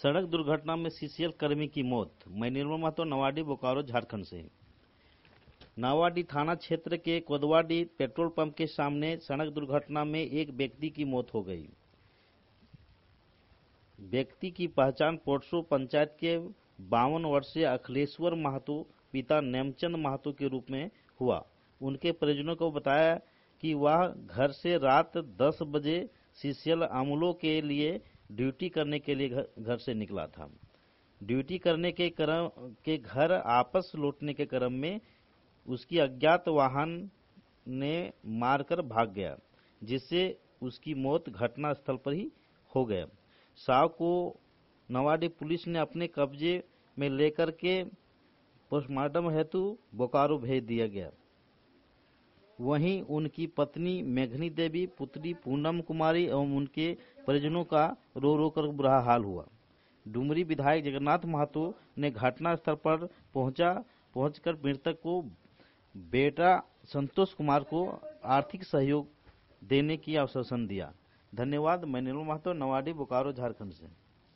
सड़क दुर्घटना में सीसीएल कर्मी की मौत। मैं निर्मल महतो, नवाडी, बोकारो, झारखंड से। नावाडी थाना क्षेत्र के कोदवाडी पेट्रोल पंप के सामने सड़क दुर्घटना में एक व्यक्ति की मौत हो गई। व्यक्ति की पहचान पोटसो पंचायत के 52 वर्षीय अखिलेश्वर महतो पिता नेमचंद महतो के रूप में हुआ। उनके परिजनों को बताया कि वह घर से रात 10 बजे सीसीएल अमलों के लिए ड्यूटी करने के लिए घर से निकला था। ड्यूटी करने के घर आपस लौटने के क्रम में उसकी अज्ञात वाहन ने मारकर भाग गया, जिससे उसकी मौत घटना स्थल पर ही हो गया। शव को नवाडी पुलिस ने अपने कब्जे में लेकर के पोस्टमार्टम हेतु बोकारो भेज दिया गया। वहीं उनकी पत्नी मेघनी देवी, पुत्री पूनम कुमारी एवं उनके परिजनों का रो रो कर बुरा हाल हुआ। डुमरी विधायक जगन्नाथ महतो ने घटना स्थल पर पहुंचकर मृतक को बेटा संतोष कुमार को आर्थिक सहयोग देने की आश्वासन दिया। धन्यवाद। मैं निर्मल महतो, नवाडी, बोकारो, झारखंड से।